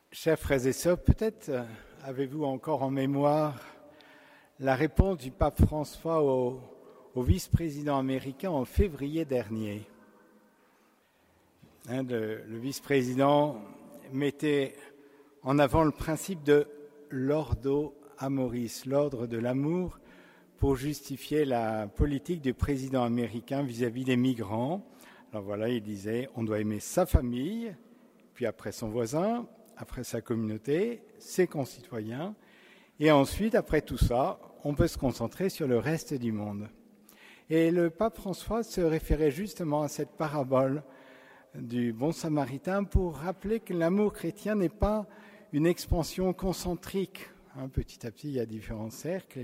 Chers frères et sœurs, peut-être avez-vous encore en mémoire la réponse du pape François au vice-président américain en février dernier. Le vice-président mettait en avant le principe de l'ordo amoris, l'ordre de l'amour, pour justifier la politique du président américain vis-à-vis des migrants. Alors voilà, il disait, on doit aimer sa famille, puis après son voisin, après sa communauté, ses concitoyens, et ensuite, après tout ça, on peut se concentrer sur le reste du monde. Et le pape François se référait justement à cette parabole du bon samaritain pour rappeler que l'amour chrétien n'est pas une expansion concentrique. Petit à petit, il y a différents cercles,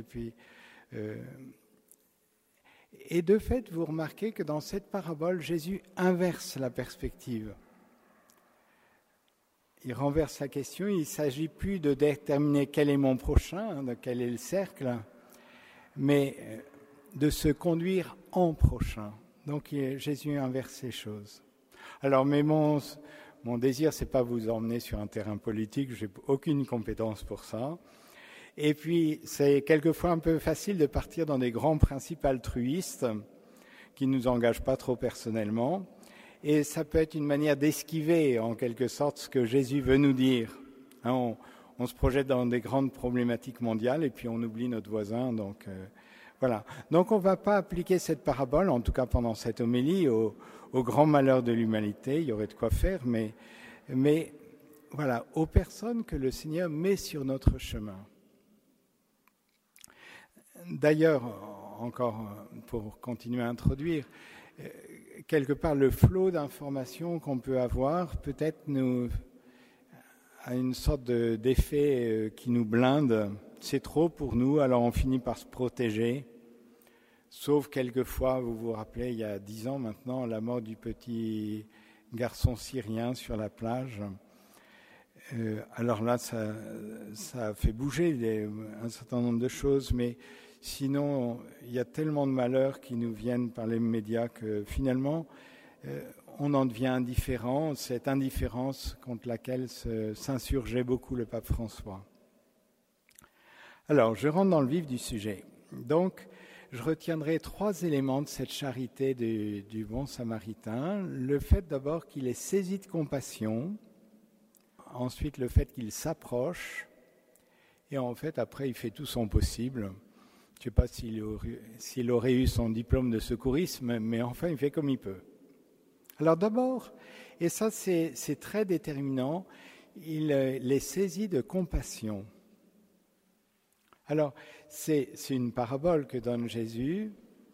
et de fait, vous remarquez que dans cette parabole, Jésus inverse la perspective. Il renverse la question, il ne s'agit plus de déterminer quel est mon prochain, de quel est le cercle, mais de se conduire en prochain. Donc Jésus inverse les choses. Alors, mais mon désir, c'est pas vous emmener sur un terrain politique, je n'ai aucune compétence pour ça. Et puis, c'est quelquefois un peu facile de partir dans des grands principes altruistes qui ne nous engagent pas trop personnellement. Et ça peut être une manière d'esquiver, en quelque sorte, ce que Jésus veut nous dire. On se projette dans des grandes problématiques mondiales et puis on oublie notre voisin. Donc, voilà. Donc, on ne va pas appliquer cette parabole, en tout cas pendant cette homélie, au grand malheur de l'humanité. Il y aurait de quoi faire, mais voilà, aux personnes que le Seigneur met sur notre chemin. D'ailleurs, encore pour continuer à introduire, quelque part le flot d'informations qu'on peut avoir peut-être a une sorte d'effet qui nous blinde. C'est trop pour nous, alors on finit par se protéger. Sauf quelquefois, vous vous rappelez, il y a 10 ans maintenant, la mort du petit garçon syrien sur la plage. Alors là, ça a fait bouger un certain nombre de choses, mais sinon, il y a tellement de malheurs qui nous viennent par les médias que finalement, on en devient indifférent, cette indifférence contre laquelle s'insurgeait beaucoup le pape François. Alors, je rentre dans le vif du sujet. Donc, je retiendrai 3 éléments de cette charité du bon samaritain. Le fait d'abord qu'il est saisi de compassion, ensuite le fait qu'il s'approche, et en fait, après, il fait tout son possible. Je ne sais pas s'il aurait eu son diplôme de secourisme, mais enfin, il fait comme il peut. Alors d'abord, et ça c'est très déterminant, il les saisit de compassion. Alors, c'est une parabole que donne Jésus,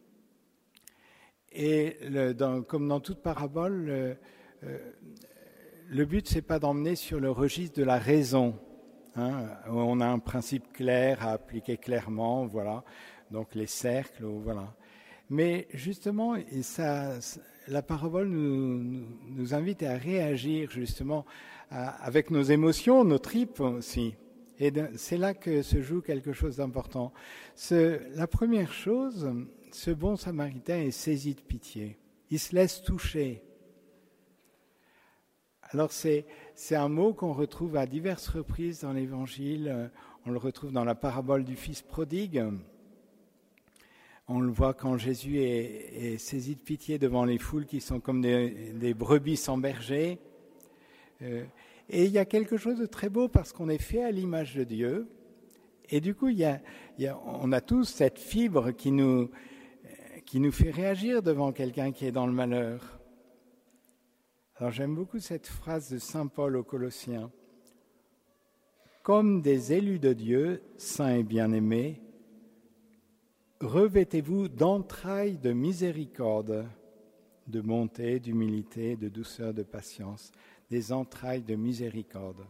et comme dans toute parabole, le but, c'est pas d'emmener sur le registre de la raison. On a un principe clair à appliquer clairement, voilà, donc les cercles, voilà. Mais justement, la parabole nous invite à réagir justement avec nos émotions, nos tripes aussi. Et c'est là que se joue quelque chose d'important. La première chose, ce bon samaritain est saisi de pitié. Il se laisse toucher. Alors c'est un mot qu'on retrouve à diverses reprises dans l'Évangile. On le retrouve dans la parabole du fils prodigue. On le voit quand Jésus est saisi de pitié devant les foules qui sont comme des brebis sans berger. Et il y a quelque chose de très beau parce qu'on est fait à l'image de Dieu. Et du coup, on a tous cette fibre qui nous fait réagir devant quelqu'un qui est dans le malheur. Alors j'aime beaucoup cette phrase de saint Paul aux Colossiens. Comme des élus de Dieu, saints et bien-aimés, revêtez-vous d'entrailles de miséricorde, de bonté, d'humilité, de douceur, de patience, des entrailles de miséricorde.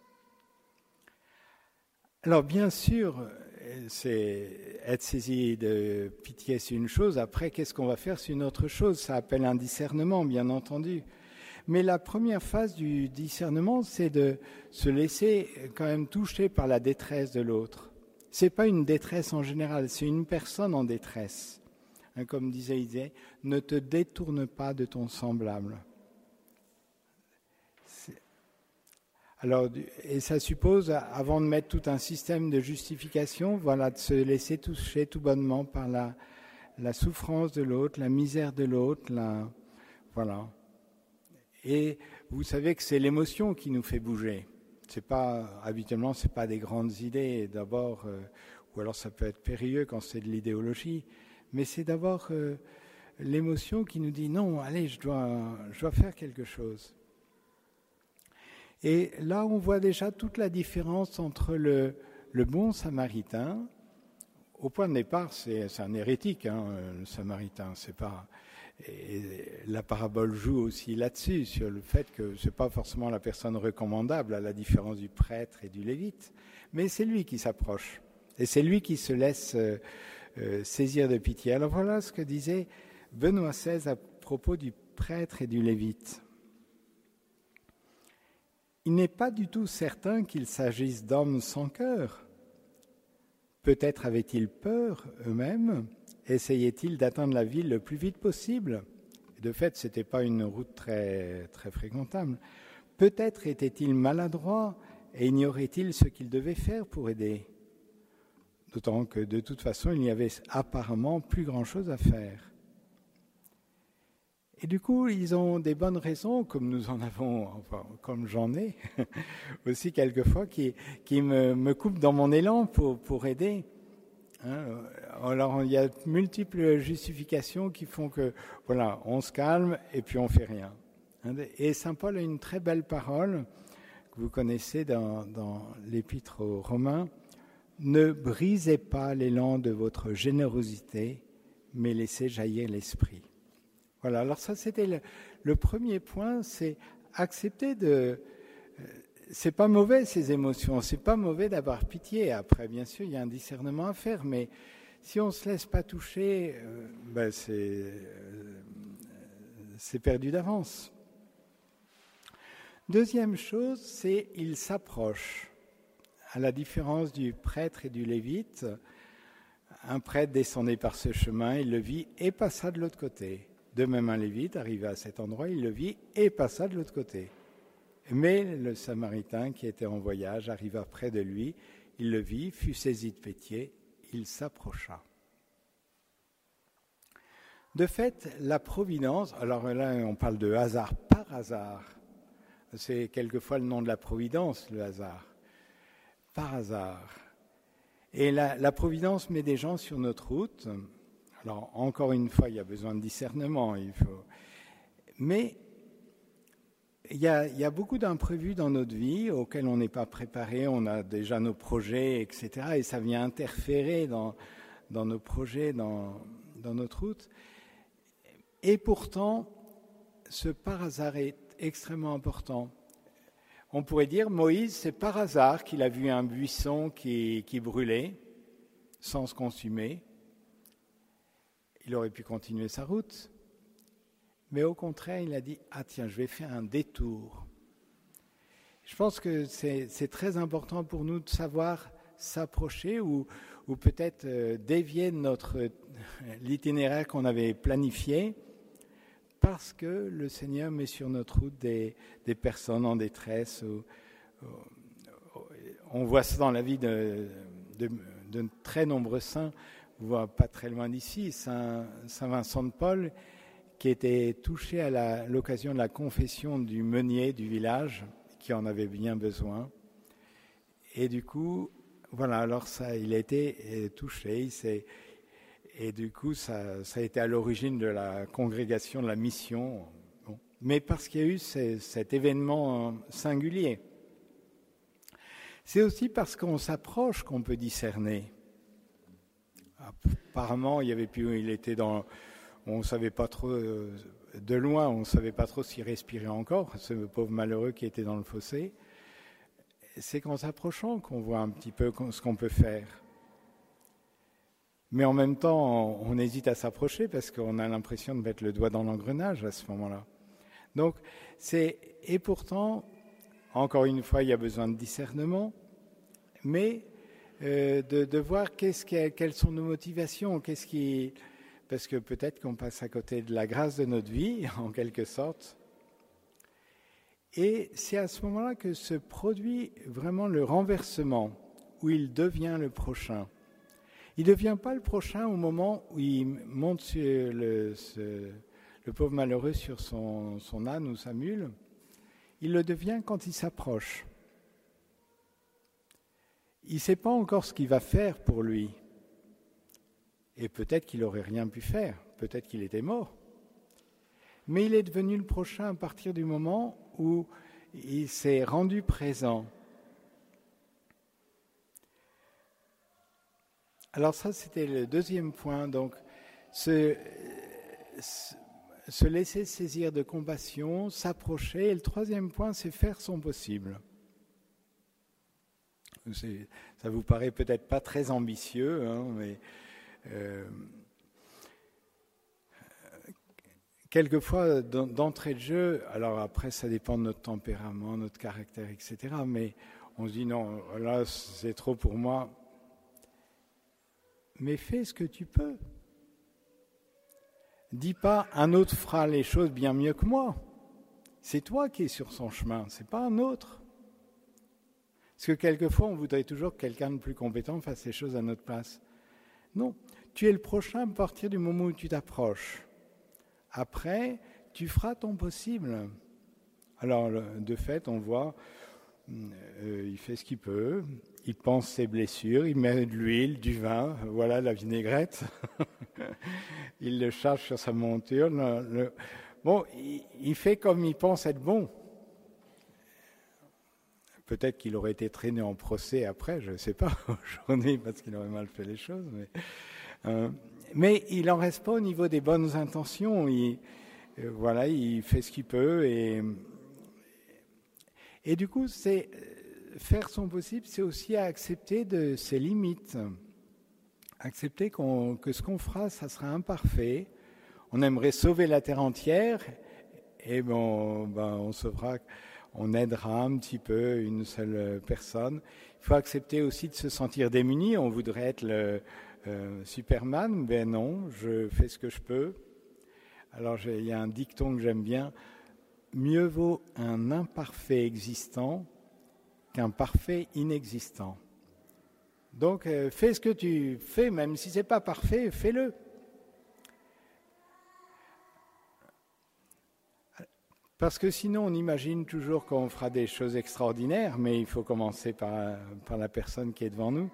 Alors bien sûr, être saisi de pitié, c'est une chose. Après, qu'est-ce qu'on va faire, c'est une autre chose. Ça appelle un discernement, bien entendu. Mais la première phase du discernement, c'est de se laisser quand même toucher par la détresse de l'autre. Ce n'est pas une détresse en général, c'est une personne en détresse. Comme disait Isaïe, ne te détourne pas de ton semblable. Alors, et ça suppose, avant de mettre tout un système de justification, voilà, de se laisser toucher tout bonnement par la souffrance de l'autre, la misère de l'autre, voilà. Et vous savez que c'est l'émotion qui nous fait bouger. Habituellement, c'est pas des grandes idées d'abord, ou alors ça peut être périlleux quand c'est de l'idéologie, mais c'est d'abord l'émotion qui nous dit non, allez, je dois faire quelque chose. Et là, on voit déjà toute la différence entre le bon samaritain. Au point de départ, c'est un hérétique, le samaritain. C'est pas. Et la parabole joue aussi là-dessus, sur le fait que c'est pas forcément la personne recommandable, à la différence du prêtre et du lévite, mais c'est lui qui s'approche et c'est lui qui se laisse saisir de pitié. Alors voilà ce que disait Benoît XVI à propos du prêtre et du lévite. Il n'est pas du tout certain qu'il s'agisse d'hommes sans cœur. Peut-être avaient-ils peur eux-mêmes, essayaient-ils d'atteindre la ville le plus vite possible. De fait, ce n'était pas une route très, très fréquentable. Peut-être étaient-ils maladroits et ignoraient-ils ce qu'ils devaient faire pour aider. D'autant que de toute façon, il n'y avait apparemment plus grand-chose à faire. Et du coup, ils ont des bonnes raisons, comme nous en avons, enfin, comme j'en ai aussi quelquefois, qui me coupent dans mon élan pour aider. Alors, il y a multiples justifications qui font que, voilà, on se calme et puis on fait rien. Et Saint Paul a une très belle parole que vous connaissez dans l'Épître aux Romains. Ne brisez pas l'élan de votre générosité, mais laissez jaillir l'esprit. Voilà, alors ça c'était le premier point, c'est accepter c'est pas mauvais ces émotions, c'est pas mauvais d'avoir pitié. Après, bien sûr, il y a un discernement à faire, mais si on se laisse pas toucher, c'est perdu d'avance. Deuxième chose, c'est il s'approche. À la différence du prêtre et du lévite, un prêtre descendait par ce chemin, il le vit et passa de l'autre côté. De même, un lévite arrivé à cet endroit, il le vit et passa de l'autre côté. Mais le samaritain qui était en voyage arriva près de lui, il le vit, fut saisi de pitié, il s'approcha. De fait, la providence, alors là on parle de hasard par hasard, c'est quelquefois le nom de la providence, le hasard, par hasard. Et la providence met des gens sur notre route. Alors, encore une fois, il y a besoin de discernement, mais il y a beaucoup d'imprévus dans notre vie auxquels on n'est pas préparé, on a déjà nos projets, etc. Et ça vient interférer dans nos projets, dans notre route. Et pourtant, ce par hasard est extrêmement important. On pourrait dire, Moïse, c'est par hasard qu'il a vu un buisson qui brûlait sans se consumer. Il aurait pu continuer sa route. Mais au contraire, il a dit, ah tiens, je vais faire un détour. Je pense que c'est très important pour nous de savoir s'approcher ou peut-être dévier de l'itinéraire qu'on avait planifié parce que le Seigneur met sur notre route des personnes en détresse. On voit ça dans la vie de très nombreux saints. On voit pas très loin d'ici, Saint Vincent de Paul, qui était touché à l'occasion de la confession du meunier du village, qui en avait bien besoin. Et du coup, voilà, alors ça, il a été touché, et du coup, ça a été à l'origine de la congrégation de la mission. Bon. Mais parce qu'il y a eu cet événement singulier. C'est aussi parce qu'on s'approche qu'on peut discerner. Apparemment, il était on ne savait pas trop, de loin, on ne savait pas trop s'il respirait encore, ce pauvre malheureux qui était dans le fossé. C'est qu'en s'approchant qu'on voit un petit peu ce qu'on peut faire. Mais en même temps, on hésite à s'approcher parce qu'on a l'impression de mettre le doigt dans l'engrenage à ce moment-là. Donc, et pourtant, encore une fois, il y a besoin de discernement, mais de voir quelles sont nos motivations, parce que peut-être qu'on passe à côté de la grâce de notre vie, en quelque sorte. Et c'est à ce moment-là que se produit vraiment le renversement, où il devient le prochain. Il ne devient pas le prochain au moment où il monte sur le pauvre malheureux sur son âne ou sa mule. Il le devient quand il s'approche. Il ne sait pas encore ce qu'il va faire pour lui. Et peut-être qu'il n'aurait rien pu faire, peut-être qu'il était mort. Mais il est devenu le prochain à partir du moment où il s'est rendu présent. Alors ça, c'était le deuxième point. Donc, se laisser saisir de compassion, s'approcher. Et le troisième point, c'est faire son possible. Ça vous paraît peut-être pas très ambitieux, hein, mais quelquefois, d'entrée de jeu, alors après ça dépend de notre tempérament, notre caractère, etc. Mais on se dit non, là c'est trop pour moi. Mais fais ce que tu peux. Dis pas un autre fera les choses bien mieux que moi. C'est toi qui es sur son chemin, c'est pas un autre. Parce que quelquefois on voudrait toujours que quelqu'un de plus compétent fasse les choses à notre place. Non, tu es le prochain à partir du moment où tu t'approches. Après, tu feras ton possible. Alors, de fait, on voit, il fait ce qu'il peut, il pense ses blessures, il met de l'huile, du vin, voilà la vinaigrette. Il le charge sur sa monture. Bon, il fait comme il pense être bon. Peut-être qu'il aurait été traîné en procès après, je ne sais pas, aujourd'hui, parce qu'il aurait mal fait les choses. Mais il n'en reste pas au niveau des bonnes intentions. Il fait ce qu'il peut. Et du coup, c'est faire son possible, c'est aussi accepter ses limites. Accepter que ce qu'on fera, ça sera imparfait. On aimerait sauver la terre entière, et on sauvera. On aidera un petit peu une seule personne. Il faut accepter aussi de se sentir démuni. On voudrait être le Superman. Ben non, je fais ce que je peux. Alors, il y a un dicton que j'aime bien. Mieux vaut un imparfait existant qu'un parfait inexistant. Donc, fais ce que tu fais, même si ce n'est pas parfait, fais-le. Parce que sinon, on imagine toujours qu'on fera des choses extraordinaires, mais il faut commencer par la personne qui est devant nous.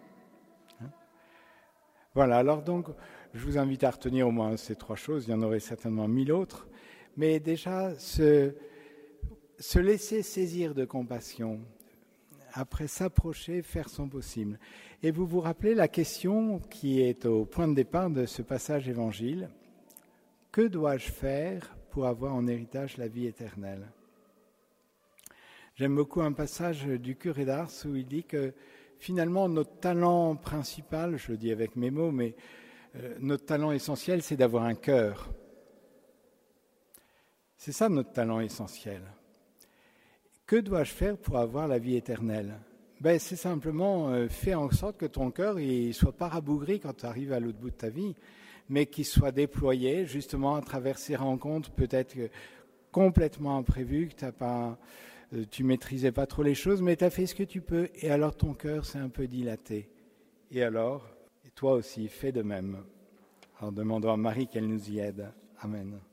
Voilà, alors donc, je vous invite à retenir au moins ces trois choses, il y en aurait certainement 1000 autres, mais déjà, se laisser saisir de compassion, après s'approcher, faire son possible. Et vous vous rappelez la question qui est au point de départ de ce passage évangile, que dois-je faire pour avoir en héritage la vie éternelle? J'aime beaucoup un passage du curé d'Ars où il dit que finalement notre talent principal, je le dis avec mes mots, mais notre talent essentiel, c'est d'avoir un cœur. C'est ça notre talent essentiel. Que dois-je faire pour avoir la vie éternelle? C'est simplement faire en sorte que ton cœur ne soit pas rabougri quand tu arrives à l'autre bout de ta vie, mais qu'il soit déployé justement à travers ces rencontres peut-être complètement imprévues, que tu maîtrisais pas trop les choses, mais tu as fait ce que tu peux, et alors ton cœur s'est un peu dilaté. Et alors, toi aussi, fais de même. Alors demandons à Marie qu'elle nous y aide. Amen.